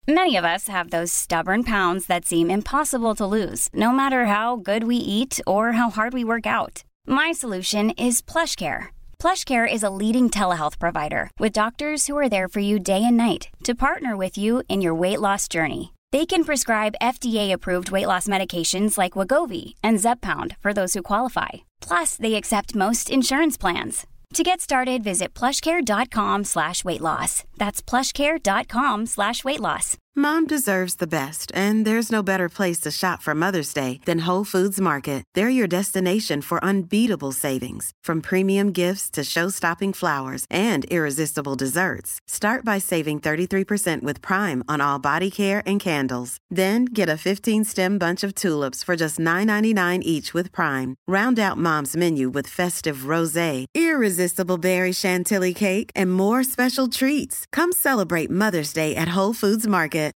Many of us have those stubborn pounds that seem impossible to lose, no matter how good we eat or how hard we work out. My solution is PlushCare. PlushCare is a leading telehealth provider with doctors who are there for you day and night to partner with you in your weight loss journey. They can prescribe FDA-approved weight loss medications like Wegovy and Zepbound for those who qualify. Plus, they accept most insurance plans. To get started, visit plushcare.com/weightloss. That's plushcare.com/weightloss. Mom deserves the best, and there's no better place to shop for Mother's Day than Whole Foods Market. They're your destination for unbeatable savings, from premium gifts to show-stopping flowers and irresistible desserts. Start by saving 33% with Prime on all body care and candles. Then get a 15-stem bunch of tulips for just $9.99 each with Prime. Round out Mom's menu with festive rosé, irresistible berry chantilly cake, and more special treats. Come celebrate Mother's Day at Whole Foods Market.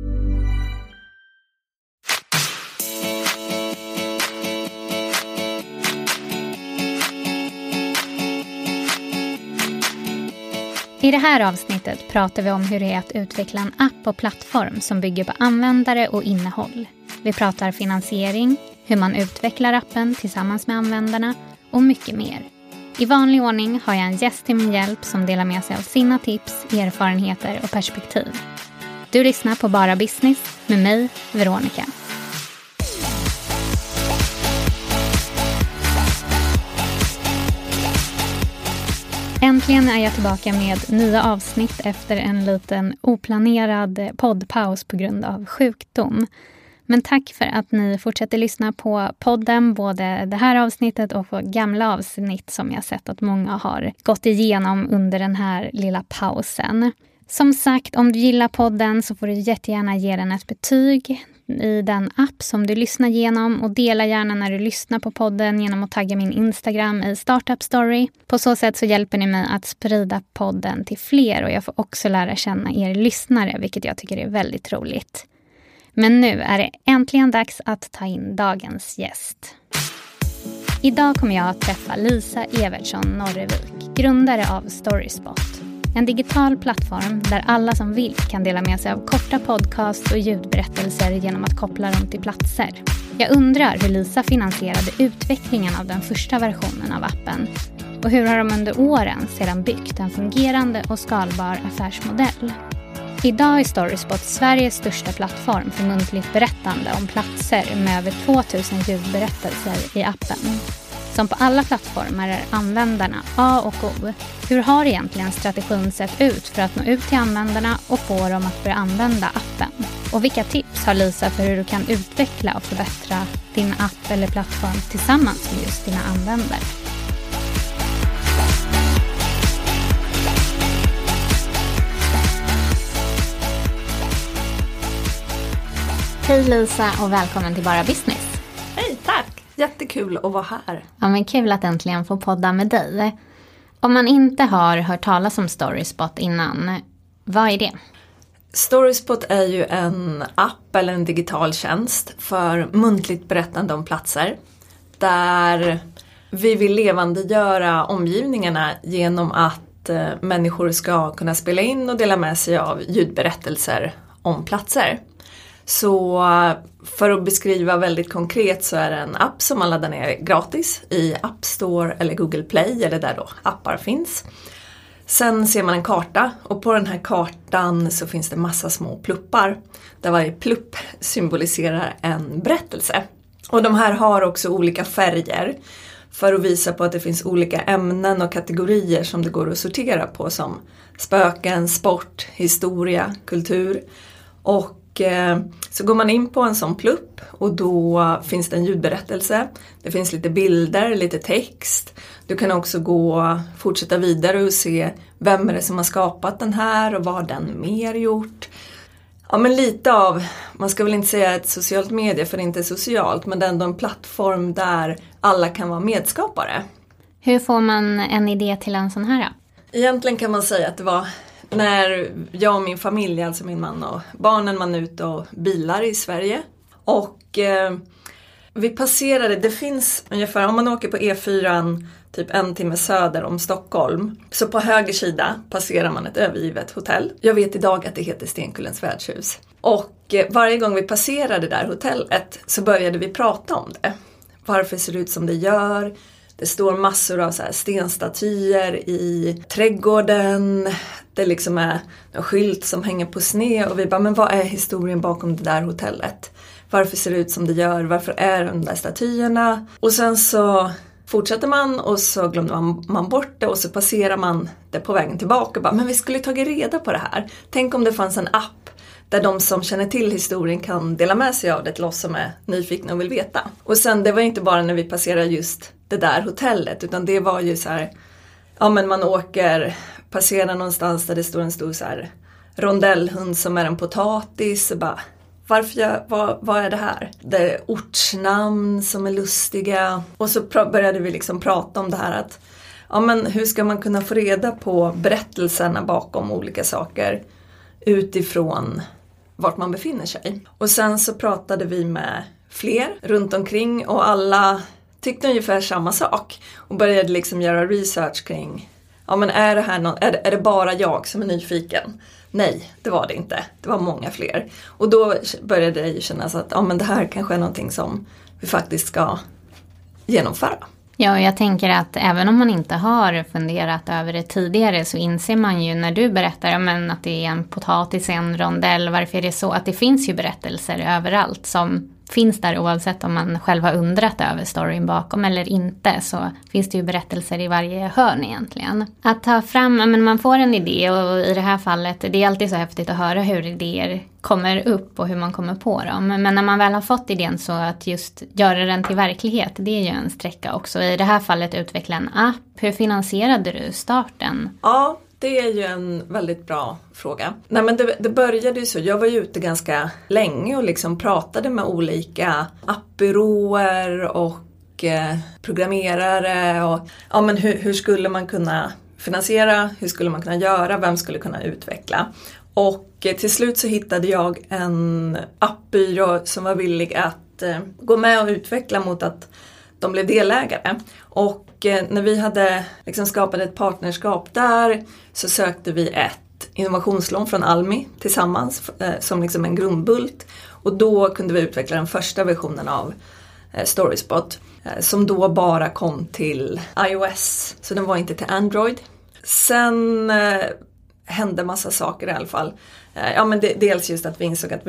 I det här avsnittet pratar vi om hur det är att utveckla en app och plattform som bygger på användare och innehåll. Vi pratar finansiering, hur man utvecklar appen tillsammans med användarna och mycket mer. I vanlig ordning har jag en gäst till min hjälp som delar med sig av sina tips, erfarenheter och perspektiv. Du lyssnar på Bara Business med mig, Veronica. Äntligen är jag tillbaka med nya avsnitt efter en liten oplanerad poddpaus på grund av sjukdom. Men tack för att ni fortsätter lyssna på podden, både det här avsnittet och på gamla avsnitt som jag sett att många har gått igenom under den här lilla pausen. Som sagt, om du gillar podden så får du jättegärna ge den ett betyg i den app som du lyssnar igenom och dela gärna när du lyssnar på podden genom att tagga min Instagram i Startup Story. På så sätt så hjälper ni mig att sprida podden till fler och jag får också lära känna er lyssnare, vilket jag tycker är väldigt roligt. Men nu är det äntligen dags att ta in dagens gäst. Idag kommer jag att träffa Lisa Evertsson Norrevik, grundare av Storyspot. En digital plattform där alla som vill kan dela med sig av korta podcast och ljudberättelser genom att koppla dem till platser. Jag undrar hur Lisa finansierade utvecklingen av den första versionen av appen. Och hur har de under åren sedan byggt en fungerande och skalbar affärsmodell? Idag är Storyspot Sveriges största plattform för muntligt berättande om platser med över 2000 ljudberättelser i appen. Som på alla plattformar är användarna A och O. Hur har egentligen strategin sett ut för att nå ut till användarna och få dem att börja använda appen? Och vilka tips har Lisa för hur du kan utveckla och förbättra din app eller plattform tillsammans med just dina användare? Hej Lisa och välkommen till Bara Business. Hej, tack! Jättekul att vara här. Ja, men kul att äntligen få podda med dig. Om man inte har hört talas om Storyspot innan, vad är det? Storyspot är ju en app eller en digital tjänst för muntligt berättande om platser. Där vi vill levandegöra omgivningarna genom att människor ska kunna spela in och dela med sig av ljudberättelser om platser. Så för att beskriva väldigt konkret så är det en app som man laddar ner gratis i App Store eller Google Play eller där då appar finns. Sen ser man en karta och på den här kartan så finns det massa små pluppar där varje plupp symboliserar en berättelse. Och de här har också olika färger för att visa på att det finns olika ämnen och kategorier som det går att sortera på som spöken, sport, historia, kultur och så går man in på en sån plupp och då finns det en ljudberättelse. Det finns lite bilder, lite text. Du kan också fortsätta vidare och se vem är det som har skapat den här och vad har den mer gjort. Ja, men lite av, man ska väl inte säga ett socialt medie för det är inte socialt, men det är ändå en plattform där alla kan vara medskapare. Hur får man en idé till en sån här app? Egentligen kan man säga att det var när jag och min familj, alltså min man och barnen, var ute och bilar i Sverige. Och Vi passerade, det finns ungefär, om man åker på E4 typ 1 timme söder om Stockholm, så på höger sida passerar man ett övergivet hotell. Jag vet idag att det heter Stenkullens värdshus. Och varje gång vi passerade det där hotellet så började vi prata om det. Varför ser det ut som det gör? Det står massor av så här stenstatyer i trädgården. Det liksom är en skylt som hänger på sned. Och vi bara, men vad är historien bakom det där hotellet? Varför ser det ut som det gör? Varför är de där statyerna? Och sen så fortsätter man och så glömde man bort det. Och så passerar man det på vägen tillbaka. Och bara, men vi skulle tagit reda på det här. Tänk om det fanns en app där de som känner till historien kan dela med sig av det till oss som är nyfikna och vill veta. Och sen, det var inte bara när vi passerade just det där hotellet, utan det var ju så här, ja men man passerar någonstans där det står en stor så här rondellhund som är en potatis och bara, vad är det här? Det är ortsnamn som är lustiga. Och så började vi liksom prata om det här att, ja men hur ska man kunna få reda på berättelserna bakom olika saker utifrån vart man befinner sig. Och sen så pratade vi med fler runt omkring och alla tyckte ungefär samma sak. Och började liksom göra research kring, ja men är det här är det bara jag som är nyfiken? Nej, det var det inte. Det var många fler. Och då började det ju kännas att, ja men det här kanske är någonting som vi faktiskt ska genomföra. Ja, och jag tänker att även om man inte har funderat över det tidigare så inser man ju när du berättar men att det är en potatis, en rondell, varför är det så? Att det finns ju berättelser överallt som finns där oavsett om man själv har undrat över storyn bakom eller inte, så finns det ju berättelser i varje hörn egentligen. Att ta fram, men man får en idé och i det här fallet, det är alltid så häftigt att höra hur idéer kommer upp och hur man kommer på dem. Men när man väl har fått idén så att just göra den till verklighet, det är ju en sträcka också. I det här fallet utveckla en app. Hur finansierade du starten? Ja, det är ju en väldigt bra fråga. Nej, men det började ju så. Jag var ju ute ganska länge och liksom pratade med olika appbyråer och programmerare. Och, ja, men hur skulle man kunna finansiera? Hur skulle man kunna göra? Vem skulle kunna utveckla? Och till slut så hittade jag en appbyrå som var villig att gå med och utveckla mot att de blev delägare. Och när vi hade liksom skapat ett partnerskap där så sökte vi ett innovationslån från Almi tillsammans som liksom en grundbult. Och då kunde vi utveckla den första versionen av Storyspot som då bara kom till iOS. Så den var inte till Android. Sen hände massa saker i alla fall. Ja, men dels just att vi insåg att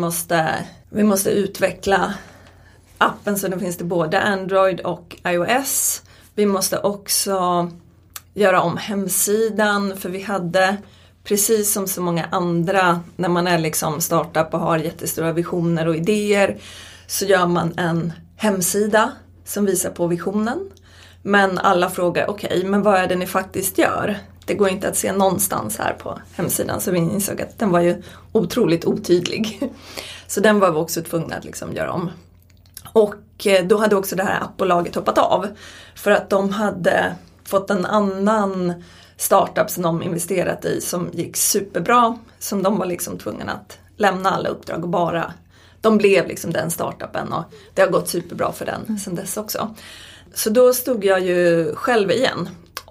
vi måste utveckla appen så den finns till både Android och iOS. Vi måste också göra om hemsidan för vi hade, precis som så många andra, när man är liksom startup och har jättestora visioner och idéer, så gör man en hemsida som visar på visionen. Men alla frågar, okej, men vad är det ni faktiskt gör? Det går inte att se någonstans här på hemsidan, så vi insåg att den var ju otroligt otydlig. Så den var vi också tvungna att liksom göra om. Och då hade också det här appbolaget hoppat av för att de hade fått en annan startup som de investerat i som gick superbra, som de var liksom tvungna att lämna alla uppdrag och bara, de blev liksom den startupen och det har gått superbra för den sedan dess också. Så då stod jag ju själv igen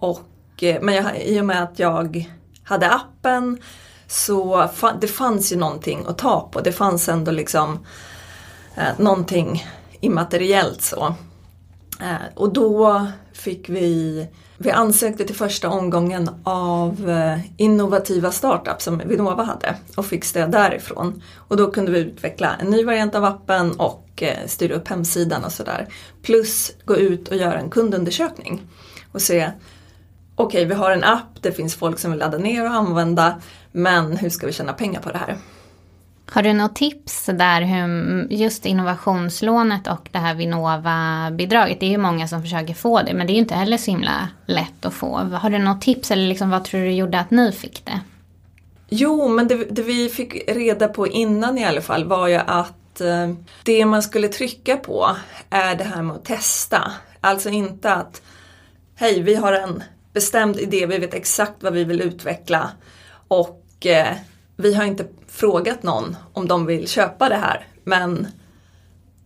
men i och med att jag hade appen så det fanns ju någonting att ta på, det fanns ändå liksom någonting immateriellt så. Och då fick vi ansökte till första omgången av innovativa startups som Vinnova hade och fick stöd därifrån. Och då kunde vi utveckla en ny variant av appen och styra upp hemsidan och sådär. Plus gå ut och göra en kundundersökning och se, okej, vi har en app, det finns folk som vill ladda ner och använda, men hur ska vi tjäna pengar på det här? Har du något tips där hur just innovationslånet och det här Vinnova-bidraget, det är ju många som försöker få det, men det är ju inte heller så himla lätt att få. Har du något tips eller liksom, vad tror du gjorde att ni fick det? Jo, men det vi fick reda på innan i alla fall var ju att det man skulle trycka på är det här med att testa. Alltså inte att, hej, vi har en bestämd idé, vi vet exakt vad vi vill utveckla och vi har inte frågat någon om de vill köpa det här, men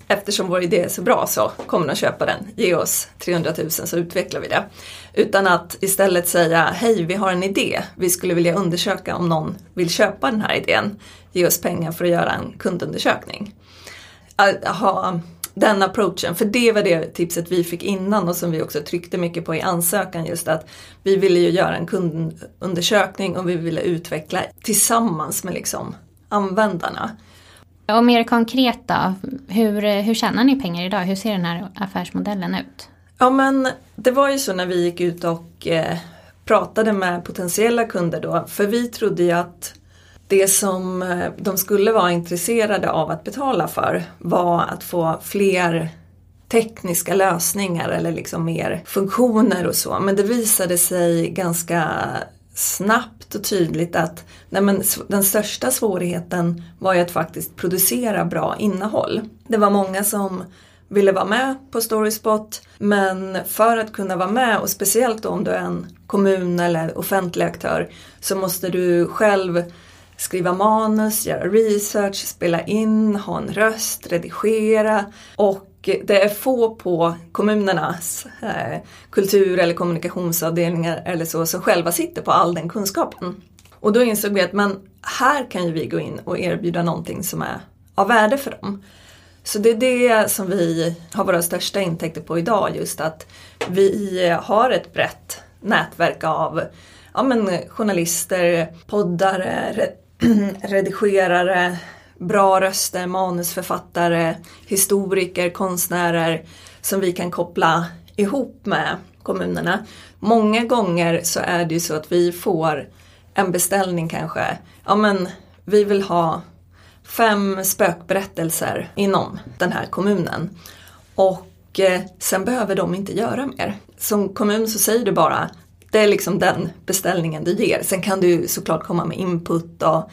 eftersom vår idé är så bra så kommer de köpa den. Ge oss 300 000 så utvecklar vi det. Utan att istället säga, hej vi har en idé. Vi skulle vilja undersöka om någon vill köpa den här idén. Ge oss pengar för att göra en kundundersökning. Att ha den approachen, för det var det tipset vi fick innan och som vi också tryckte mycket på i ansökan, just att vi ville ju göra en kundundersökning och vi ville utveckla tillsammans med liksom användarna. Och mer konkret då, hur tjänar ni pengar idag? Hur ser den här affärsmodellen ut? Ja, men det var ju så när vi gick ut och pratade med potentiella kunder då, för vi trodde ju att det som de skulle vara intresserade av att betala för var att få fler tekniska lösningar eller liksom mer funktioner och så. Men det visade sig ganska snabbt och tydligt att den största svårigheten var ju att faktiskt producera bra innehåll. Det var många som ville vara med på Storyspot, men för att kunna vara med, och speciellt då om du är en kommun eller offentlig aktör, så måste du själv skriva manus, göra research, spela in, ha en röst, redigera, och det är få på kommunernas kultur- eller kommunikationsavdelningar eller så som själva sitter på all den kunskapen. Och då insåg vi att här kan ju vi gå in och erbjuda någonting som är av värde för dem. Så det är det som vi har våra största intäkter på idag, just att vi har ett brett nätverk av journalister, poddare, redigerare, bra röster, manusförfattare, historiker, konstnärer som vi kan koppla ihop med kommunerna. Många gånger så är det ju så att vi får en beställning kanske. Vi vill ha 5 spökberättelser inom den här kommunen. Och sen behöver de inte göra mer. Som kommun så säger du bara, det är liksom den beställningen du ger. Sen kan du såklart komma med input och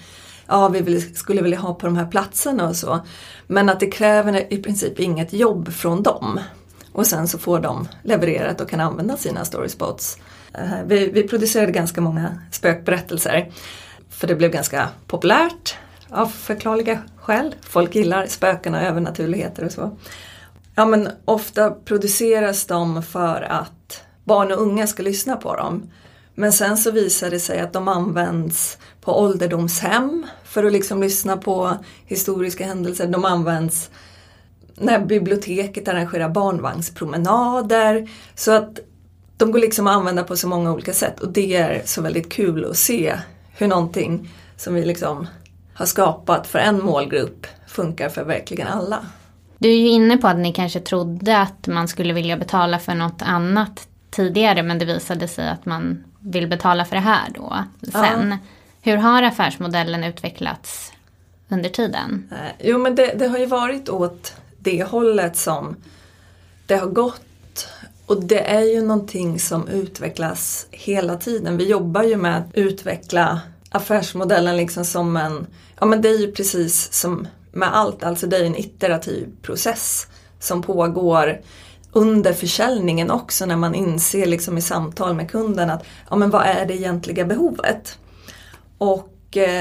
skulle vilja ha på de här platserna och så. Men att det kräver i princip inget jobb från dem. Och sen så får de levererat och kan använda sina storyspots. Vi producerade ganska många spökberättelser. För det blev ganska populärt av förklarliga skäl. Folk gillar spöken och övernaturligheter och så. Ja, men ofta produceras de för att barn och unga ska lyssna på dem. Men sen så visar det sig att de används på ålderdomshem för att liksom lyssna på historiska händelser. De används när biblioteket arrangerar barnvagnspromenader. Så att de går liksom att använda på så många olika sätt. Och det är så väldigt kul att se hur någonting som vi liksom har skapat för en målgrupp funkar för verkligen alla. Du är ju inne på att ni kanske trodde att man skulle vilja betala för något annat tidigare, men det visade sig att man vill betala för det här då sen. Ja. Hur har affärsmodellen utvecklats under tiden? Jo, men det har ju varit åt det hållet som det har gått, och det är ju någonting som utvecklas hela tiden. Vi jobbar ju med att utveckla affärsmodellen liksom som det är ju precis som med allt, alltså det är en iterativ process som pågår under försäljningen också, när man inser liksom i samtal med kunden att vad är det egentliga behovet? Och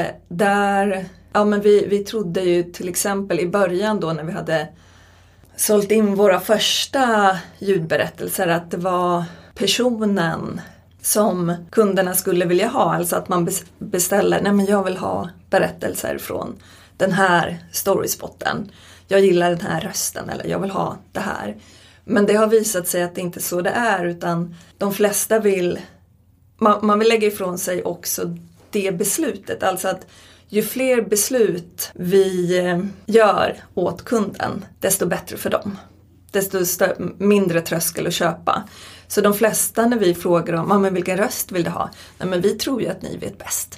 vi trodde ju till exempel i början då när vi hade sålt in våra första ljudberättelser att det var personen som kunderna skulle vilja ha. Alltså att man beställer, jag vill ha berättelser från den här storyspotten. Jag gillar den här rösten, eller jag vill ha det här. Men det har visat sig att det inte är så det är, utan de flesta vill, man vill lägga ifrån sig också det beslutet. Alltså att ju fler beslut vi gör åt kunden, desto bättre för dem. Desto mindre tröskel att köpa. Så de flesta när vi frågar om vilken röst vill du ha? Nej, men vi tror ju att ni vet bäst.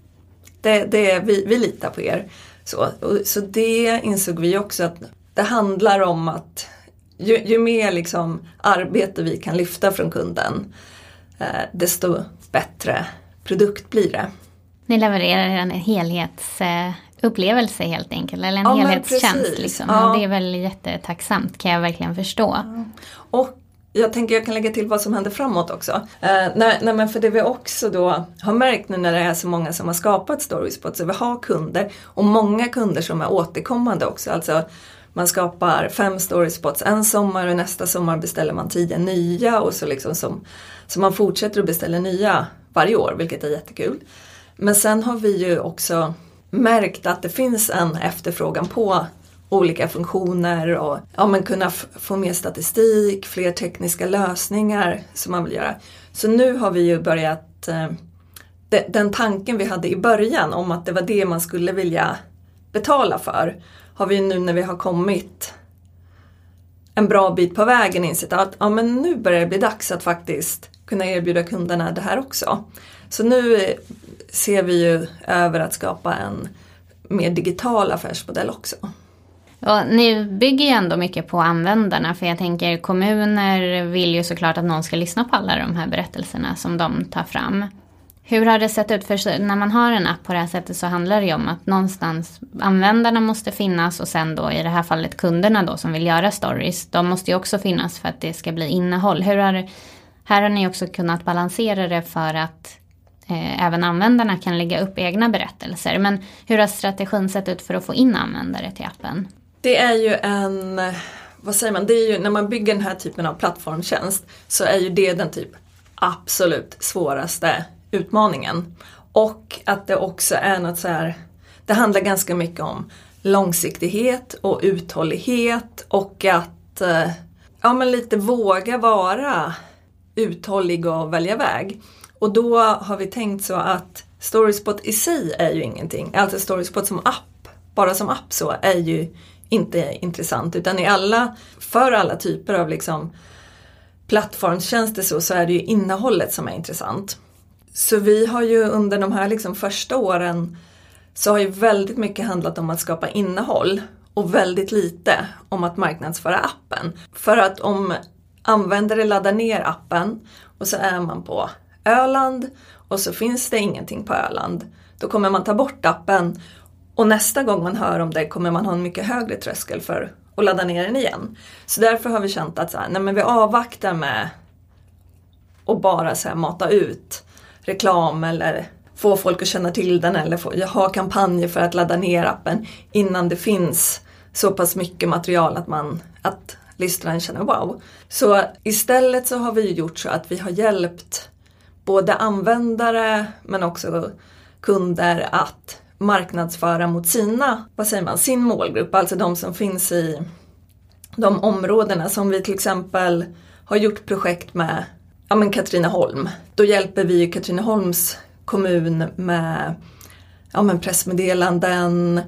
Vi litar på er. Så det insåg vi också, att det handlar om att ju mer liksom arbete vi kan lyfta från kunden, desto bättre produkt blir det. Ni levererar en helhetsupplevelse helt enkelt, eller en helhetstjänst. Liksom. Ja. Det är väl jättetacksamt, kan jag verkligen förstå. Ja. Och jag tänker jag kan lägga till vad som händer framåt också. Men för det vi också då har märkt nu när det är så många som har skapat Storyspot, så vi har kunder, och många kunder som är återkommande också. Alltså man skapar 5 storyspots en sommar och nästa sommar beställer man 10 nya och så liksom så man fortsätter att beställa nya varje år, vilket är jättekul. Men sen har vi ju också märkt att det finns en efterfrågan på olika funktioner och kunna få mer statistik, fler tekniska lösningar som man vill göra. Så nu har vi ju börjat, den tanken vi hade i början om att det var det man skulle vilja betala för, har vi nu när vi har kommit en bra bit på vägen insett att men nu börjar det bli dags att faktiskt kunna erbjuda kunderna det här också. Så nu ser vi ju över att skapa en mer digital affärsmodell också. Och ni bygger ju ändå mycket på användarna, för jag tänker kommuner vill ju såklart att någon ska lyssna på alla de här berättelserna som de tar fram. Hur har det sett ut? För när man har en app på det här sättet så handlar det ju om att någonstans användarna måste finnas och sen då i det här fallet kunderna då som vill göra stories, de måste ju också finnas för att det ska bli innehåll. Här har ni också kunnat balansera det för att även användarna kan lägga upp egna berättelser. Men hur har strategin sett ut för att få in användare till appen? Det är ju det är ju när man bygger den här typen av plattformtjänst så är ju det den typ absolut svåraste utmaningen. Och att det också är något så här, det handlar ganska mycket om långsiktighet och uthållighet och att lite våga vara uthållig och välja väg. Och då har vi tänkt så att Storyspot i sig är ju ingenting. Alltså Storyspot som app, bara som app så är ju inte intressant. Utan för alla typer av liksom plattformstjänster så är det ju innehållet som är intressant. Så vi har ju under de här liksom första åren så har ju väldigt mycket handlat om att skapa innehåll och väldigt lite om att marknadsföra appen. För att om användare laddar ner appen och så är man på Öland och så finns det ingenting på Öland, då kommer man ta bort appen och nästa gång man hör om det kommer man ha en mycket högre tröskel för att ladda ner den igen. Så därför har vi känt att vi avvaktar med att bara mata ut reklam eller få folk att känna till den eller ha kampanjer för att ladda ner appen innan det finns så pass mycket material att lyssnaren känner wow. Så istället så har vi gjort så att vi har hjälpt både användare men också kunder att marknadsföra mot sin målgrupp, alltså de som finns i de områdena som vi till exempel har gjort projekt med Katrineholm. Då hjälper vi Katrineholms kommun med pressmeddelanden,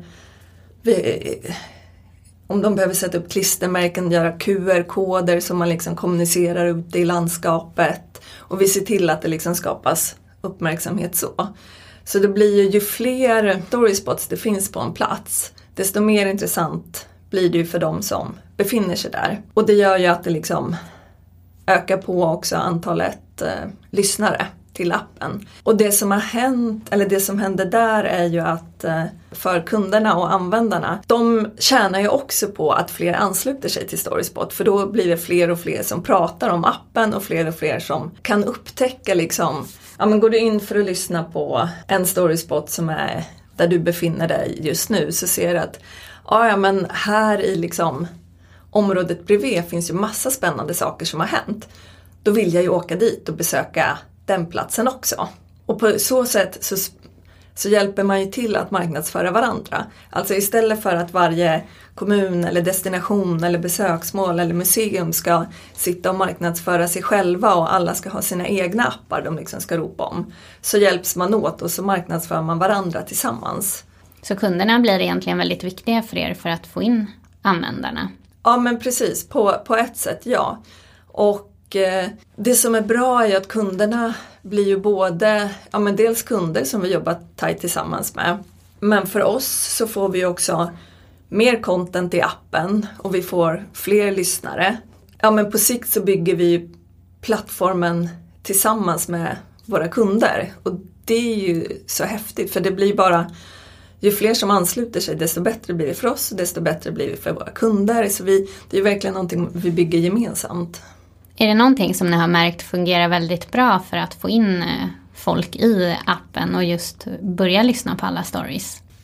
om de behöver sätta upp klistermärken, göra QR-koder som man liksom kommunicerar ute i landskapet. Och vi ser till att det liksom skapas uppmärksamhet så. Så det blir ju fler storyspots det finns på en plats, desto mer intressant blir det ju för de som befinner sig där. Och det gör ju att det liksom ökar på också antalet lyssnare till appen. Och det som har hänt, eller det som händer där är ju att för kunderna och användarna, de tjänar ju också på att fler ansluter sig till Storyspot. För då blir det fler och fler som pratar om appen och fler som kan upptäcka liksom, går du in för att lyssna på en Storyspot som är där du befinner dig just nu, så ser du att här i liksom området bredvid finns ju massa spännande saker som har hänt. Då vill jag ju åka dit och besöka den platsen också. Och på så sätt så hjälper man ju till att marknadsföra varandra. Alltså istället för att varje kommun eller destination eller besöksmål eller museum ska sitta och marknadsföra sig själva och alla ska ha sina egna appar de liksom ska ropa om, så hjälps man åt och så marknadsför man varandra tillsammans. Så kunderna blir egentligen väldigt viktiga för er för att få in användarna? Ja, men precis. På ett sätt, ja. Och det som är bra är att kunderna blir ju både, dels kunder som vi jobbar tajt tillsammans med. Men för oss så får vi också mer content i appen och vi får fler lyssnare. Men på sikt så bygger vi plattformen tillsammans med våra kunder. Och det är ju så häftigt, för det blir bara, ju fler som ansluter sig desto bättre blir det för oss och desto bättre blir det för våra kunder. Så det är verkligen någonting vi bygger gemensamt. Är det någonting som ni har märkt fungerar väldigt bra för att få in folk i appen och just börja lyssna på alla stories?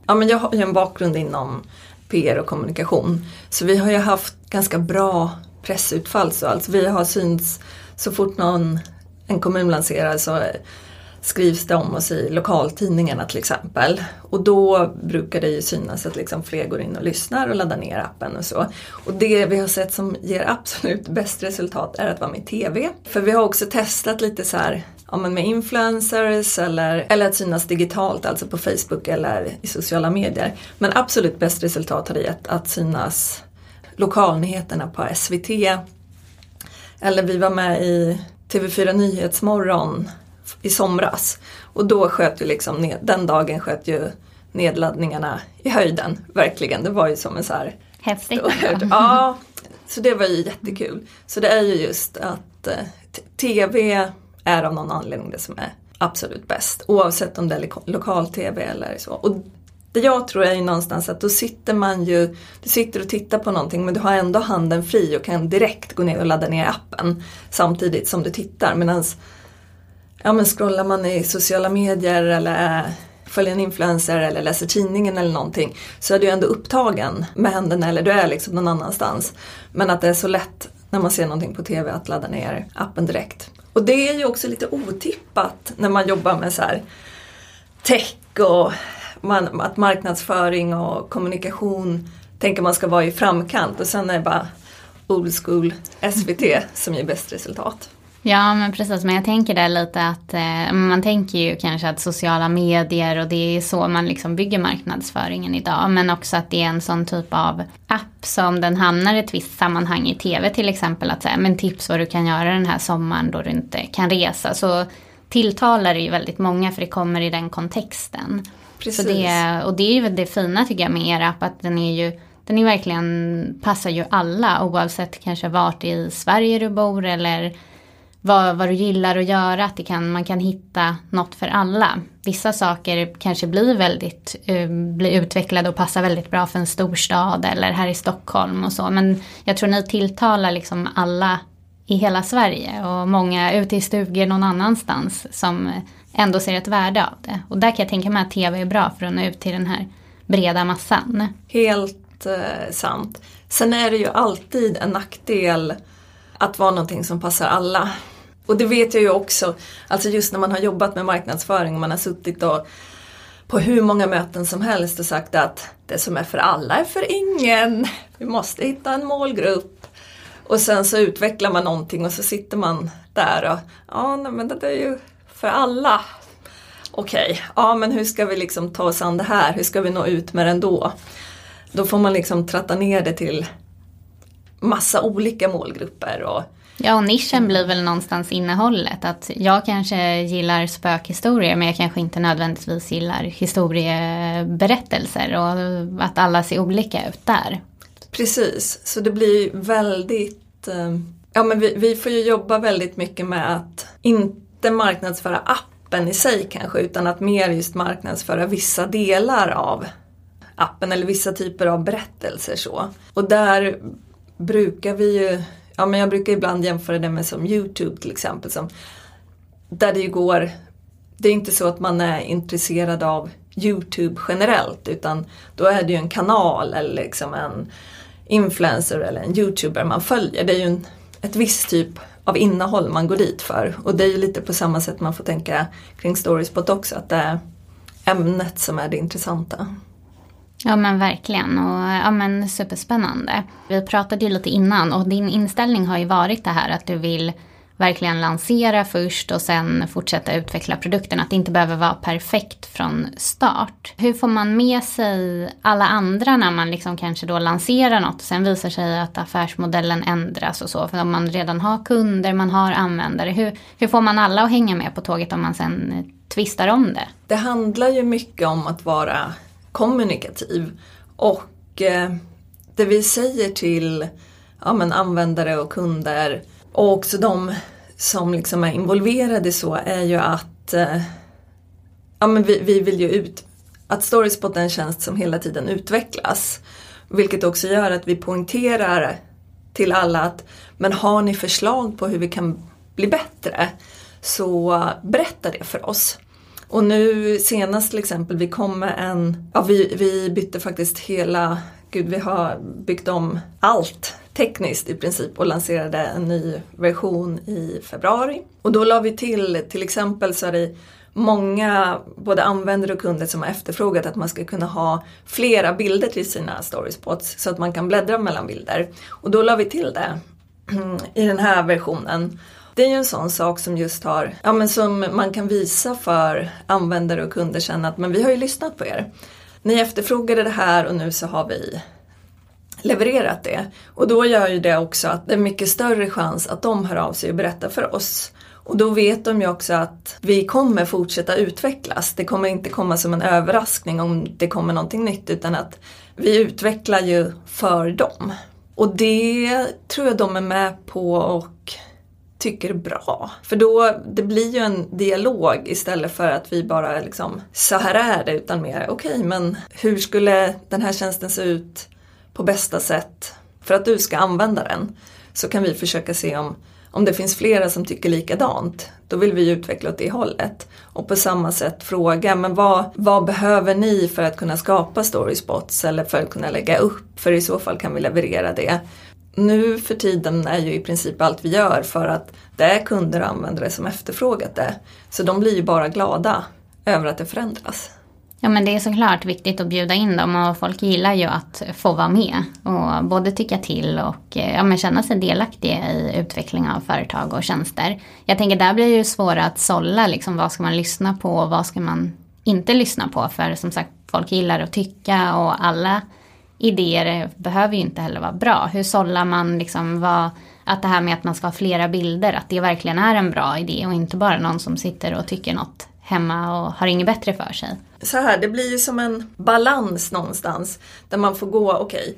Ja, men jag har ju en bakgrund inom PR och kommunikation. Så vi har ju haft ganska bra pressutfall. Så alltså vi har synts så fort en kommun lanserar så skrivs det om oss i lokaltidningarna till exempel. Och då brukar det ju synas att liksom fler går in och lyssnar och laddar ner appen och så. Och det vi har sett som ger absolut bäst resultat är att vara med i TV. För vi har också testat lite så här, ja, men med influencers eller att synas digitalt, alltså på Facebook eller i sociala medier. Men absolut bäst resultat har det gett att synas lokalnyheterna på SVT. Eller vi var med i TV4 Nyhetsmorgon i somras. Och då sköt ju liksom, den dagen sköt ju nedladdningarna i höjden. Verkligen, det var ju som en så här... Häftigt. Ja, så det var ju jättekul. Så det är ju just att TV är av någon anledning det som är absolut bäst. Oavsett om det är lokal-TV eller så. Och det jag tror är ju någonstans att då sitter du sitter och tittar på någonting men du har ändå handen fri och kan direkt gå ner och ladda ner appen samtidigt som du tittar. Medan scrollar man i sociala medier eller följer en influencer eller läser tidningen eller någonting så är du ändå upptagen med händerna eller du är liksom någon annanstans. Men att det är så lätt när man ser någonting på TV att ladda ner appen direkt. Och det är ju också lite otippat när man jobbar med så här tech och att marknadsföring och kommunikation tänker man ska vara i framkant och sen är det bara old school SVT som ger bäst resultat. Ja, men precis. Men jag tänker där lite att man tänker ju kanske att sociala medier och det är så man liksom bygger marknadsföringen idag. Men också att det är en sån typ av app som den hamnar i ett visst sammanhang i TV till exempel. Att säga, men tips vad du kan göra den här sommaren då du inte kan resa. Så tilltalar det ju väldigt många för det kommer i den kontexten. Precis. Så det är ju det fina tycker jag med er app att den är verkligen passar ju alla oavsett kanske vart i Sverige du bor eller vad du gillar att göra, att man kan hitta något för alla. Vissa saker kanske blir utvecklade och passar väldigt bra för en storstad eller här i Stockholm och så. Men jag tror ni tilltalar liksom alla i hela Sverige och många ute i stugor någon annanstans som ändå ser ett värde av det. Och där kan jag tänka mig att TV är bra för att nå ut till den här breda massan. Helt sant. Sen är det ju alltid en nackdel att vara någonting som passar alla. Och det vet jag ju också, alltså just när man har jobbat med marknadsföring och man har suttit på hur många möten som helst och sagt att det som är för alla är för ingen. Vi måste hitta en målgrupp. Och sen så utvecklar man någonting och så sitter man där och men det är ju för alla. Okej, men hur ska vi liksom ta oss an det här? Hur ska vi nå ut med den då? Då får man liksom tratta ner det till massa olika målgrupper. Och nischen blir väl någonstans innehållet. Att jag kanske gillar spökhistorier men jag kanske inte nödvändigtvis gillar historieberättelser och att alla ser olika ut där. Precis, så det blir väldigt... men vi får ju jobba väldigt mycket med att inte marknadsföra appen i sig kanske utan att mer just marknadsföra vissa delar av appen eller vissa typer av berättelser så. Och där brukar vi ju... men jag brukar ibland jämföra det med som YouTube till exempel. Där det ju går... Det är inte så att man är intresserad av YouTube generellt. Utan då är det ju en kanal eller liksom en influencer eller en YouTuber man följer. Det är ju ett visst typ av innehåll man går dit för. Och det är ju lite på samma sätt man får tänka kring Storyspot också. Att det är ämnet som är det intressanta. Ja men verkligen och superspännande. Vi pratade ju lite innan och din inställning har ju varit det här att du vill verkligen lansera först och sen fortsätta utveckla produkten. Att det inte behöver vara perfekt från start. Hur får man med sig alla andra när man liksom kanske då lanserar något och sen visar sig att affärsmodellen ändras och så. För om man redan har kunder, man har användare. Hur får man alla att hänga med på tåget om man sen twistar om det? Det handlar ju mycket om att vara kommunikativ och det vi säger till användare och kunder och också de som liksom är involverade så är ju att vi vill ju att Storyspot är en tjänst som hela tiden utvecklas, vilket också gör att vi poängterar till alla att men har ni förslag på hur vi kan bli bättre så berätta det för oss. Och nu senast till exempel, vi bytte faktiskt vi har byggt om allt tekniskt i princip och lanserade en ny version i februari. Och då la vi till exempel så är det många både användare och kunder som har efterfrågat att man ska kunna ha flera bilder till sina storyspots så att man kan bläddra mellan bilder. Och då la vi till det i den här versionen. Det är ju en sån sak som just som man kan visa för användare och kunder sen att men vi har ju lyssnat på er. Ni efterfrågade det här och nu så har vi levererat det. Och då gör ju det också att det är mycket större chans att de hör av sig och berättar för oss. Och då vet de ju också att vi kommer fortsätta utvecklas. Det kommer inte komma som en överraskning om det kommer någonting nytt, utan att vi utvecklar ju för dem. Och det tror jag de är med på och tycker är bra. För då, det blir ju en dialog istället för att vi bara liksom, så här är det, utan mer okej, men hur skulle den här tjänsten se ut på bästa sätt för att du ska använda den? Så kan vi försöka se om det finns flera som tycker likadant. Då vill vi utveckla åt det hållet. Och på samma sätt fråga, men vad behöver ni för att kunna skapa storyspots eller för att kunna lägga upp? För i så fall kan vi leverera det. Nu för tiden är ju i princip allt vi gör för att det är kunder och användare som efterfrågat det. Så de blir ju bara glada över att det förändras. Ja, men det är såklart viktigt att bjuda in dem, och folk gillar ju att få vara med och både tycka till och känna sig delaktiga i utveckling av företag och tjänster. Jag tänker där blir det ju svårare att sålla liksom, vad ska man lyssna på och vad ska man inte lyssna på, för som sagt folk gillar att tycka och alla idéer behöver ju inte heller vara bra. Hur sållar man liksom att det här med att man ska ha flera bilder, att det verkligen är en bra idé och inte bara någon som sitter och tycker något hemma och har inget bättre för sig. Så här, det blir ju som en balans någonstans där man får gå, okej,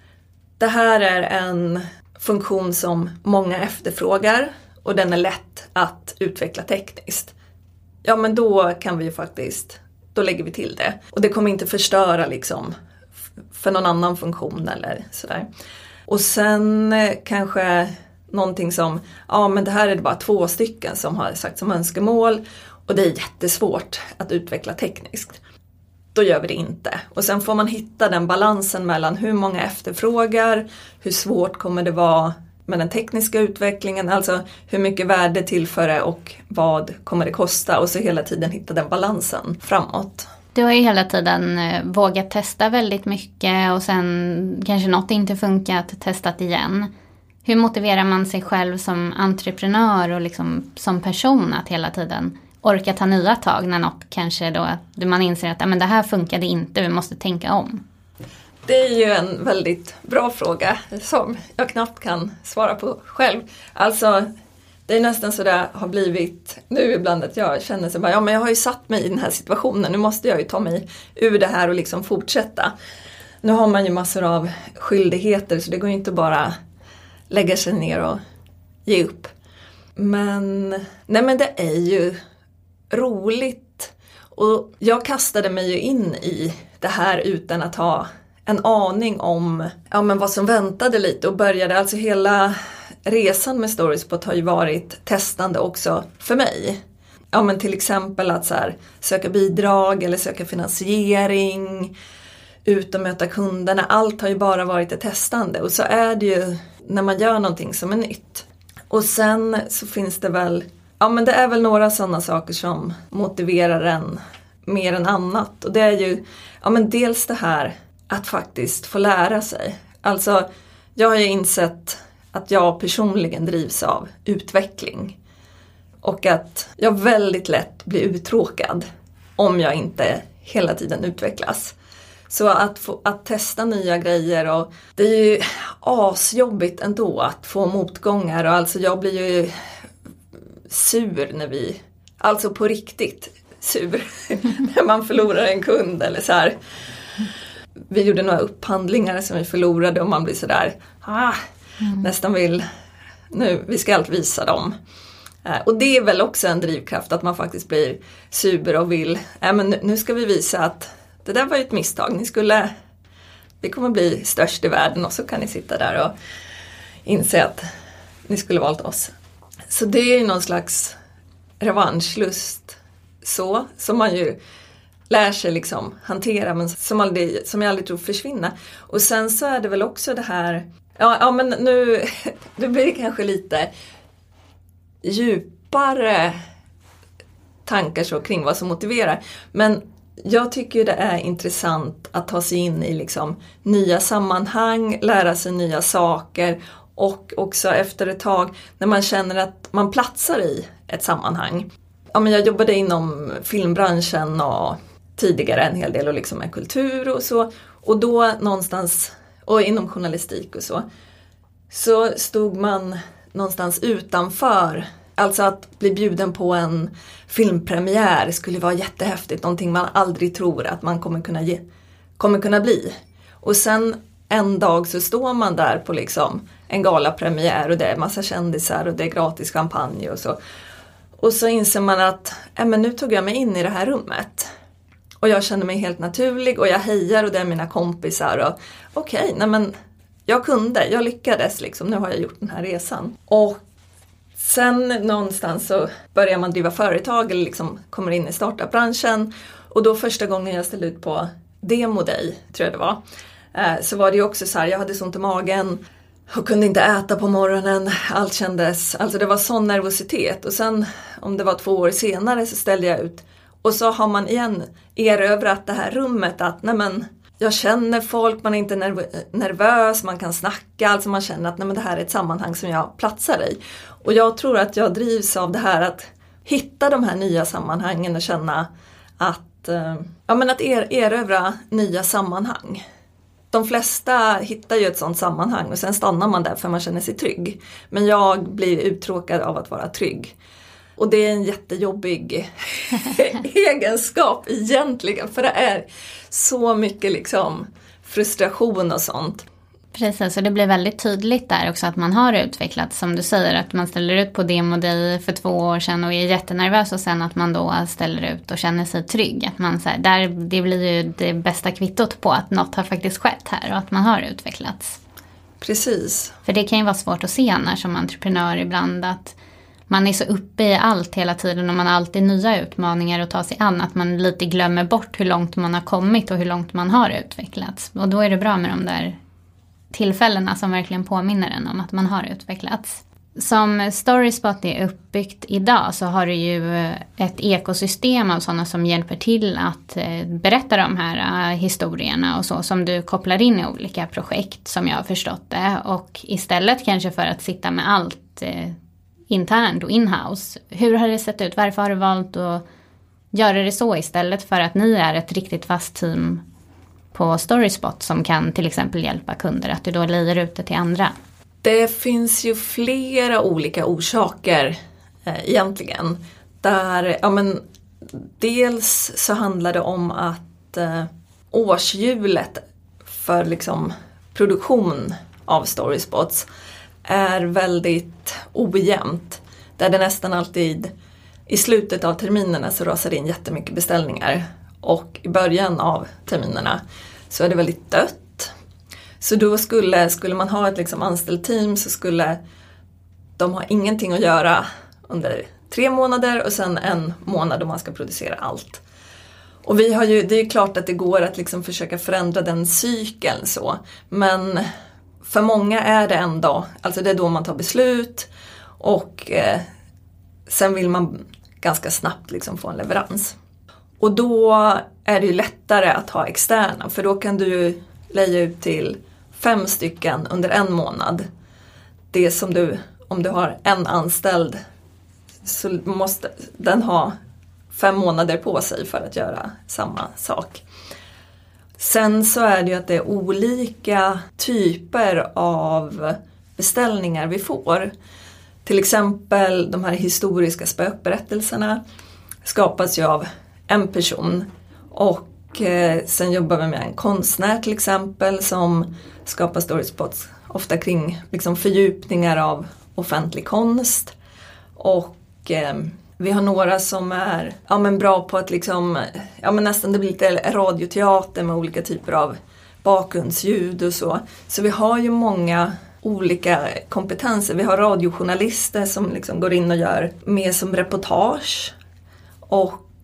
det här är en funktion som många efterfrågar och den är lätt att utveckla tekniskt. Ja, men då kan vi ju faktiskt, då lägger vi till det. Och det kommer inte förstöra liksom för någon annan funktion eller sådär. Och sen kanske någonting som, men det här är det bara 2 stycken som har sagt som önskemål och det är jättesvårt att utveckla tekniskt. Då gör vi det inte. Och sen får man hitta den balansen mellan hur många efterfrågar, hur svårt kommer det vara med den tekniska utvecklingen, alltså hur mycket värde tillför det och vad kommer det kosta, och så hela tiden hitta den balansen framåt. Du har ju hela tiden vågat testa väldigt mycket och sen kanske något inte funkat, testat igen. Hur motiverar man sig själv som entreprenör och liksom som person att hela tiden orka ta nya tag när något kanske då man inser att men det här funkade inte, vi måste tänka om? Det är ju en väldigt bra fråga som jag knappt kan svara på själv. Alltså, det är nästan så det har blivit nu ibland att jag känner så bara, men jag har ju satt mig i den här situationen, nu måste jag ju ta mig ur det här och liksom fortsätta. Nu har man ju massor av skyldigheter så det går ju inte bara lägga sig ner och ge upp. Men det är ju roligt, och jag kastade mig ju in i det här utan att ha en aning om vad som väntade lite, och började alltså hela resan med Storyspot har ju varit testande också för mig. Ja, men till exempel att så här, söka bidrag eller söka finansiering, ut och möta kunderna. Allt har ju bara varit ett testande, och så är det ju när man gör någonting som är nytt. Och sen så finns det väl, det är väl några sådana saker som motiverar en mer än annat. Och det är ju, dels det här att faktiskt få lära sig. Alltså, jag har ju insett att jag personligen drivs av utveckling. Och att jag väldigt lätt blir uttråkad om jag inte hela tiden utvecklas. Så att testa nya grejer, och det är ju asjobbigt ändå att få motgångar. Och alltså jag blir ju sur alltså på riktigt sur när man förlorar en kund eller så här. Vi gjorde några upphandlingar som vi förlorade och man blir sådär, nästan vi ska allt visa dem. Och det är väl också en drivkraft att man faktiskt blir sur och vill, men nu ska vi visa att det där var ju ett misstag. Vi kommer bli störst i världen, och så kan ni sitta där och inse att ni skulle valt oss. Så det är ju någon slags revanschlust så, som man ju lär sig liksom hantera, men som jag aldrig tror försvinna. Och sen så är det väl också det här, ja men nu blir det kanske lite djupare tankar så kring vad som motiverar. Men jag tycker det är intressant att ta sig in i liksom nya sammanhang, lära sig nya saker, och också efter ett tag när man känner att man platsar i ett sammanhang. Ja, men jag jobbade inom filmbranschen och tidigare en hel del och liksom med kultur och så. Och då någonstans, och inom journalistik och så stod man någonstans utanför. Alltså att bli bjuden på en filmpremiär skulle vara jättehäftigt. Någonting man aldrig tror att man kommer kunna bli. Och sen en dag så står man där på liksom en galapremiär och det är massa kändisar och det är gratis champagne och så. Och så inser man att men nu tog jag mig in i det här rummet. Och jag känner mig helt naturlig och jag hejar och det är mina kompisar. Och okej, men jag lyckades liksom, nu har jag gjort den här resan. Och sen någonstans så börjar man driva företag eller liksom kommer in i startup-branschen. Och då första gången jag ställde ut på Demo Day, tror jag det var, så var det ju också så här, jag hade så ont i magen och kunde inte äta på morgonen. Allt kändes, alltså det var sån nervositet. Och sen, om det var 2 år senare, så ställde jag ut. Och så har man igen erövrat det här rummet att jag känner folk, man är inte nervös, man kan snacka. Alltså man känner att det här är ett sammanhang som jag platsar i. Och jag tror att jag drivs av det här att hitta de här nya sammanhangen och känna att, att erövra nya sammanhang. De flesta hittar ju ett sånt sammanhang och sen stannar man där för man känner sig trygg. Men jag blir uttråkad av att vara trygg. Och det är en jättejobbig egenskap egentligen. För det är så mycket liksom frustration och sånt. Precis, och det blir väldigt tydligt där också att man har utvecklats. Som du säger, att man ställer ut på Demo Day för 2 år sedan och är jättenervös. Och sen att man då ställer ut och känner sig trygg. Att man, så här, det blir ju det bästa kvittot på att något har faktiskt skett här och att man har utvecklats. Precis. För det kan ju vara svårt att se när som entreprenör ibland att man är så uppe i allt hela tiden och man har alltid nya utmaningar att ta sig an. Att man lite glömmer bort hur långt man har kommit och hur långt man har utvecklats. Och då är det bra med de där tillfällena som verkligen påminner en om att man har utvecklats. Som Storyspot är uppbyggt idag så har du ju ett ekosystem av sådana som hjälper till att berätta de här historierna och så som du kopplar in i olika projekt som jag har förstått det. Och istället kanske för att sitta med allt internt och inhouse. Hur har det sett ut? Varför har du valt att göra det så istället för att ni är ett riktigt fast team på Storyspot som kan till exempel hjälpa kunder, att du då lejer ut det till andra? Det finns ju flera olika orsaker egentligen. Dels så handlar det om att årshjulet för liksom produktion av Storyspots är väldigt ojämnt. Där det nästan alltid i slutet av terminerna så rasar det in jättemycket beställningar. Och i början av terminerna så är det väldigt dött. Så då skulle man ha ett liksom anställt team så skulle de ha ingenting att göra under 3 månader och sen 1 månad då man ska producera allt. Och det är ju klart att det går att liksom försöka förändra den cykeln så. Men för många är det ändå, alltså det är då man tar beslut och sen vill man ganska snabbt liksom få en leverans. Och då är det ju lättare att ha externa, för då kan du leja ut till 5 stycken under 1 månad. Det som om du har en anställd så måste den ha 5 månader på sig för att göra samma sak. Sen så är det ju att det är olika typer av beställningar vi får. Till exempel de här historiska spökberättelserna skapas ju av en person. Och sen jobbar vi med en konstnär till exempel som skapar storyspots ofta kring liksom fördjupningar av offentlig konst. Och vi har några som är bra på att liksom, nästan det blir lite radioteater med olika typer av bakgrundsljud och så. Så vi har ju många olika kompetenser. Vi har radiojournalister som liksom går in och gör mer som reportage. Och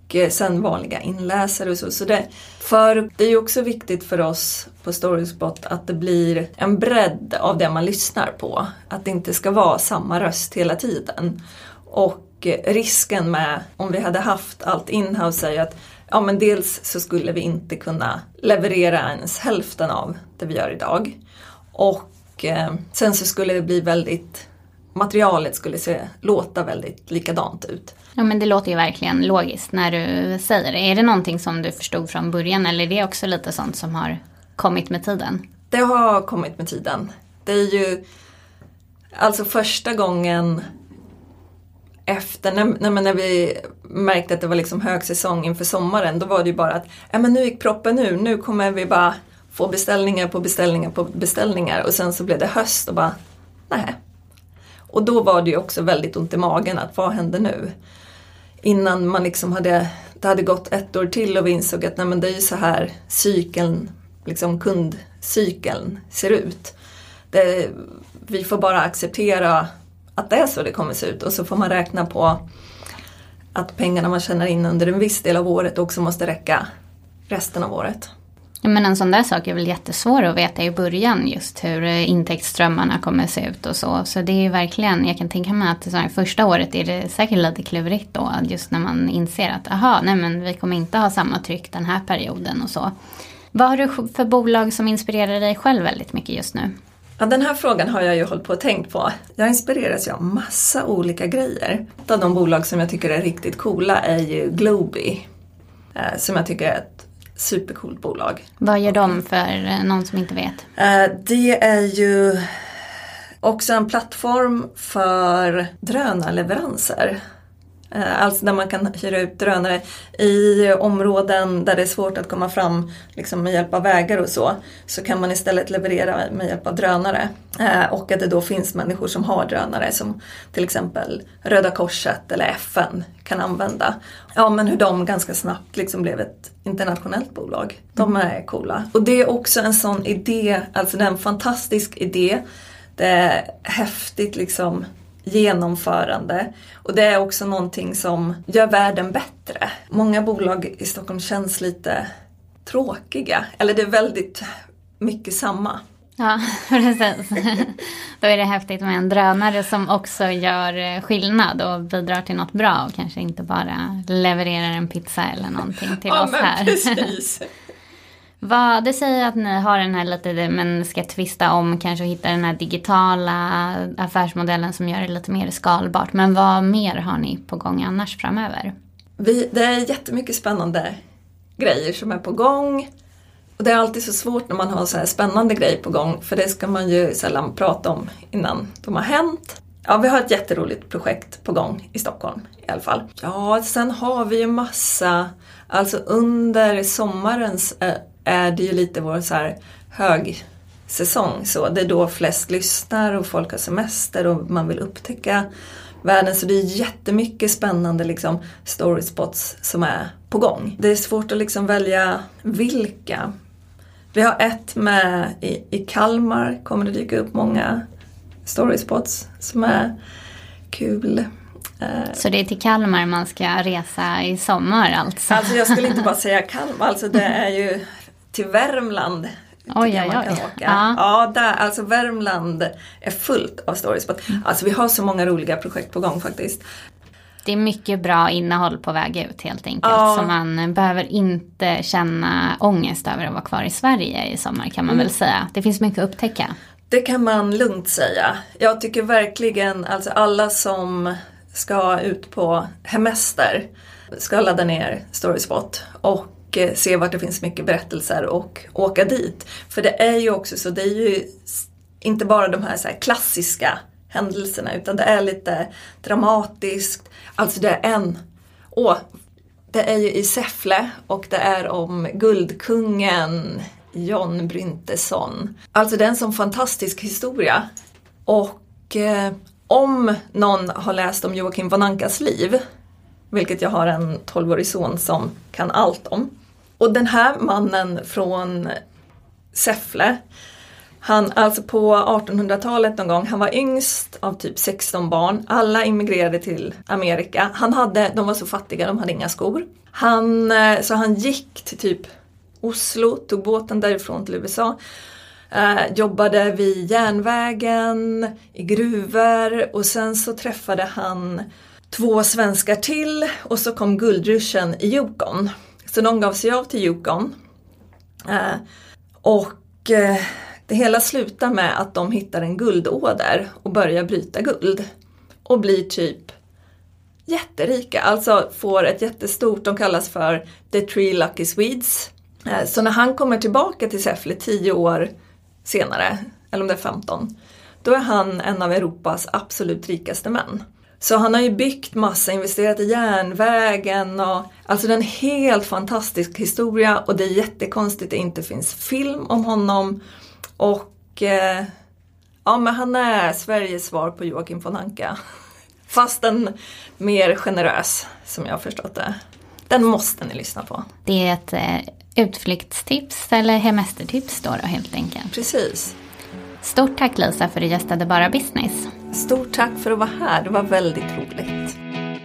sen vanliga inläsare och så det är ju också viktigt för oss på Storyspot att det blir en bredd av det man lyssnar på. Att det inte ska vara samma röst hela tiden. Och risken med om vi hade haft allt inhouse är ju att men dels så skulle vi inte kunna leverera ens hälften av det vi gör idag. Och sen så skulle det bli materialet skulle låta väldigt likadant ut. Ja, men det låter ju verkligen logiskt när du säger det. Är det någonting som du förstod från början eller är det också lite sånt som har kommit med tiden? Det har kommit med tiden. Det är ju alltså första gången efter när vi märkte att det var liksom högsäsong inför sommaren, då var det ju bara att men nu gick proppen nu kommer vi bara få beställningar på beställningar på beställningar och sen så blev det höst och bara nej. Och då var det ju också väldigt ont i magen att vad händer nu? Innan man liksom det hade gått 1 år till och vi insåg att det är ju så här cykeln, liksom kundcykeln ser ut. Vi får bara acceptera att det är så det kommer se ut och så får man räkna på att pengarna man tjänar in under en viss del av året också måste räcka resten av året. Ja, men en sån där sak är väl jättesvår att veta i början just hur intäktsströmmarna kommer se ut och så. Så det är ju verkligen, jag kan tänka mig att så här, första året är det säkert lite klurigt då. Just när man inser att vi kommer inte ha samma tryck den här perioden och så. Vad har du för bolag som inspirerar dig själv väldigt mycket just nu? Ja, den här frågan har jag ju hållit på och tänkt på. Jag inspireras ju av massa olika grejer. Ett av de bolag som jag tycker är riktigt coola är ju Globee. Som jag tycker är ett supercoolt bolag. Vad gör de för någon som inte vet? Det är ju också en plattform för drönarleveranser. Alltså där man kan hyra ut drönare i områden där det är svårt att komma fram liksom med hjälp av vägar och så kan man istället leverera med hjälp av drönare. Och att det då finns människor som har drönare som till exempel Röda Korset eller FN kan använda. Ja, men hur de ganska snabbt liksom blev ett internationellt bolag. De är coola. Och det är också en sån idé, alltså det är en fantastisk idé. Det är häftigt liksom genomförande och det är också någonting som gör världen bättre. Många bolag i Stockholm känns lite tråkiga, eller det är väldigt mycket samma. Ja, precis. Då är det häftigt med en drönare som också gör skillnad och bidrar till något bra och kanske inte bara levererar en pizza eller någonting till oss här. Precis. Det säger att ni har den här lite, men ska twista om kanske hitta den här digitala affärsmodellen som gör det lite mer skalbart. Men vad mer har ni på gång annars framöver? Det är jättemycket spännande grejer som är på gång. Och det är alltid så svårt när man har så här spännande grejer på gång. För det ska man ju sällan prata om innan de har hänt. Ja, vi har ett jätteroligt projekt på gång i Stockholm i alla fall. Ja, sen har vi ju massa, alltså under sommarens är det ju lite vår så här högsäsong. Så det är då flest lyssnar och folk har semester och man vill upptäcka världen. Så det är jättemycket spännande liksom storyspots som är på gång. Det är svårt att liksom välja vilka. Vi har ett med i Kalmar, kommer det dyka upp många storyspots som är kul. Så det är till Kalmar man ska resa i sommar alltså? Alltså jag skulle inte bara säga Kalmar, alltså det är ju till Värmland. Oj. Ja, alltså Värmland är fullt av storyspot. Alltså vi har så många roliga projekt på gång faktiskt. Det är mycket bra innehåll på väg ut helt enkelt. Ja. Så man behöver inte känna ångest över att vara kvar i Sverige i sommar kan man väl säga. Det finns mycket att upptäcka. Det kan man lugnt säga. Jag tycker verkligen, alltså alla som ska ut på hemester ska ladda ner Storyspot och se vart det finns mycket berättelser och åka dit. För det är ju också så, det är ju inte bara de här, så här klassiska händelserna utan det är lite dramatiskt. Alltså det är det är ju i Säffle och det är om guldkungen John Bryntesson. Alltså det är en sån fantastisk historia. Och om någon har läst om Joakim von Ankas liv, vilket jag har en 12-årig son som kan allt om. Och den här mannen från Säffle, han alltså på 1800-talet någon gång, han var yngst av typ 16 barn. Alla immigrerade till Amerika. De var så fattiga, de hade inga skor. Så han gick till typ Oslo, tog båten därifrån till USA. Jobbade vid järnvägen, i gruvor, och sen så träffade han 2 svenskar till, och så kom guldruschen i Yukon. Så de gav sig av till Yukon. Det hela slutar med att de hittar en guldåder och börjar bryta guld. Och blir typ jätterika. Alltså får ett jättestort, de kallas för The Three Lucky Swedes. Så när han kommer tillbaka till Säffle 10 år senare, eller om det är 15, då är han en av Europas absolut rikaste män. Så han har ju byggt massa, investerat i järnvägen, och alltså det är en helt fantastisk historia, och det är jättekonstigt att det inte finns film om honom. Och men han är Sveriges svar på Joakim von Anka. Fast en mer generös, som jag har förstått det. Den måste ni lyssna på. Det är ett utflyktstips eller hemestertips då helt enkelt. Precis. Stort tack Lisa för att du gästade Bara Business. Stort tack för att vara här, det var väldigt roligt.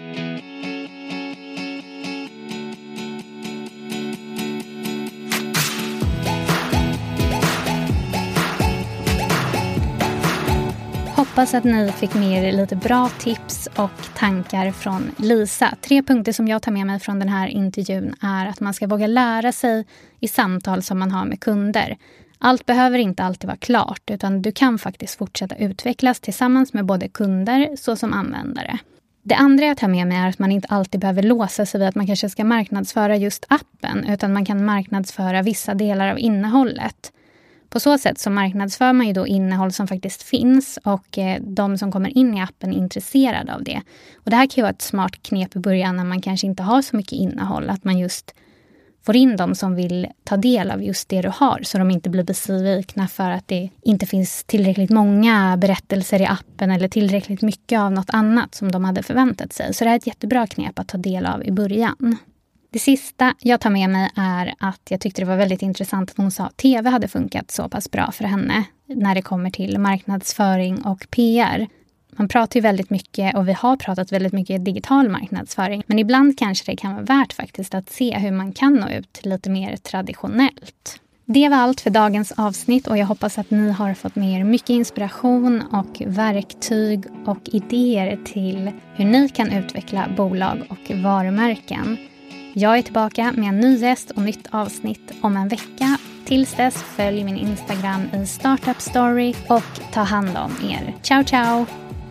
Hoppas att ni fick med er lite bra tips och tankar från Lisa. 3 punkter som jag tar med mig från den här intervjun är att man ska våga lära sig i samtal som man har med kunder. Allt behöver inte alltid vara klart, utan du kan faktiskt fortsätta utvecklas tillsammans med både kunder så som användare. Det andra jag tar med mig är att man inte alltid behöver låsa sig vid att man kanske ska marknadsföra just appen, utan man kan marknadsföra vissa delar av innehållet. På så sätt så marknadsför man ju då innehåll som faktiskt finns, och de som kommer in i appen är intresserade av det. Och det här kan ju vara ett smart knep i början när man kanske inte har så mycket innehåll, att man just får in dem som vill ta del av just det du har, så de inte blir besvikna för att det inte finns tillräckligt många berättelser i appen eller tillräckligt mycket av något annat som de hade förväntat sig. Så det är ett jättebra knep att ta del av i början. Det sista jag tar med mig är att jag tyckte det var väldigt intressant att hon sa att TV hade funkat så pass bra för henne när det kommer till marknadsföring och PR. Man pratar ju väldigt mycket, och vi har pratat väldigt mycket digital marknadsföring. Men ibland kanske det kan vara värt faktiskt att se hur man kan nå ut lite mer traditionellt. Det var allt för dagens avsnitt, och jag hoppas att ni har fått med er mycket inspiration och verktyg och idéer till hur ni kan utveckla bolag och varumärken. Jag är tillbaka med en ny gäst och nytt avsnitt om en vecka. Tills dess följ min Instagram i Startup Story och ta hand om er. Ciao, ciao!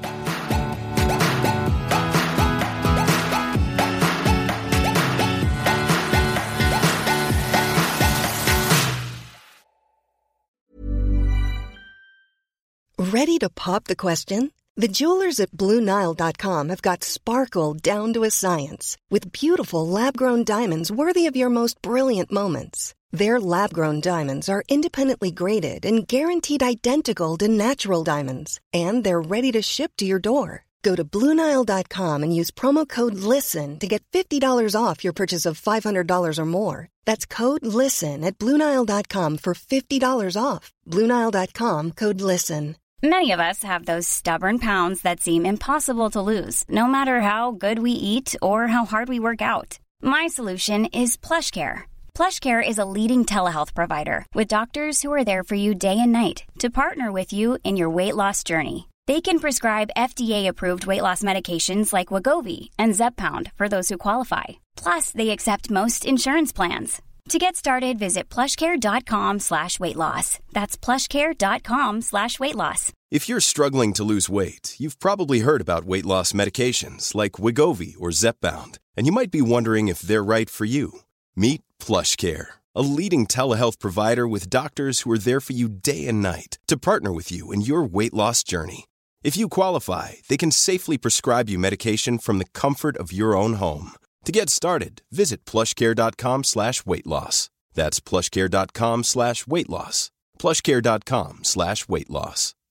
Ready to pop the question? The jewelers at BlueNile.com have got sparkle down to a science with beautiful lab-grown diamonds worthy of your most brilliant moments. Their lab-grown diamonds are independently graded and guaranteed identical to natural diamonds, and they're ready to ship to your door. Go to BlueNile.com and use promo code LISTEN to get $50 off your purchase of $500 or more. That's code LISTEN at BlueNile.com for $50 off. BlueNile.com, code LISTEN. Many of us have those stubborn pounds that seem impossible to lose, no matter how good we eat or how hard we work out. My solution is PlushCare. PlushCare is a leading telehealth provider with doctors who are there for you day and night to partner with you in your weight loss journey. They can prescribe FDA-approved weight loss medications like Wegovy and Zepbound for those who qualify. Plus, they accept most insurance plans. To get started, visit plushcare.com/weightloss. That's plushcare.com/weightloss. If you're struggling to lose weight, you've probably heard about weight loss medications like Wegovy or Zepbound, and you might be wondering if they're right for you. Meet PlushCare, a leading telehealth provider with doctors who are there for you day and night to partner with you in your weight loss journey. If you qualify, they can safely prescribe you medication from the comfort of your own home. To get started, visit plushcare.com/weightloss. That's plushcare.com/weightloss. plushcare.com/weightloss.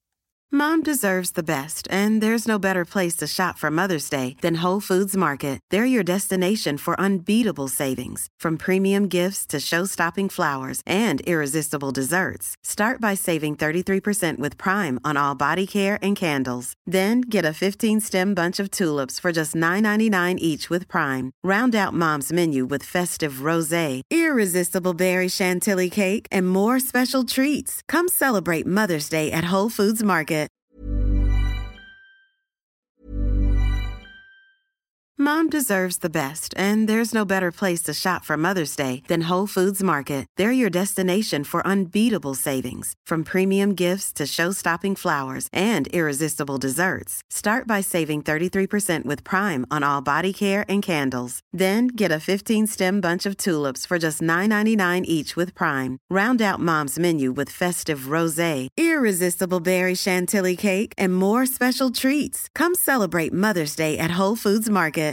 Mom deserves the best, and there's no better place to shop for Mother's Day than Whole Foods Market. They're your destination for unbeatable savings, from premium gifts to show-stopping flowers and irresistible desserts. Start by saving 33% with Prime on all body care and candles. Then get a 15-stem bunch of tulips for just $9.99 each with Prime. Round out Mom's menu with festive rosé, irresistible berry chantilly cake, and more special treats. Come celebrate Mother's Day at Whole Foods Market. Mom deserves the best, and there's no better place to shop for Mother's Day than Whole Foods Market. They're your destination for unbeatable savings, from premium gifts to show-stopping flowers and irresistible desserts. Start by saving 33% with Prime on all body care and candles. Then get a 15-stem bunch of tulips for just $9.99 each with Prime. Round out Mom's menu with festive rosé, irresistible berry chantilly cake, and more special treats. Come celebrate Mother's Day at Whole Foods Market.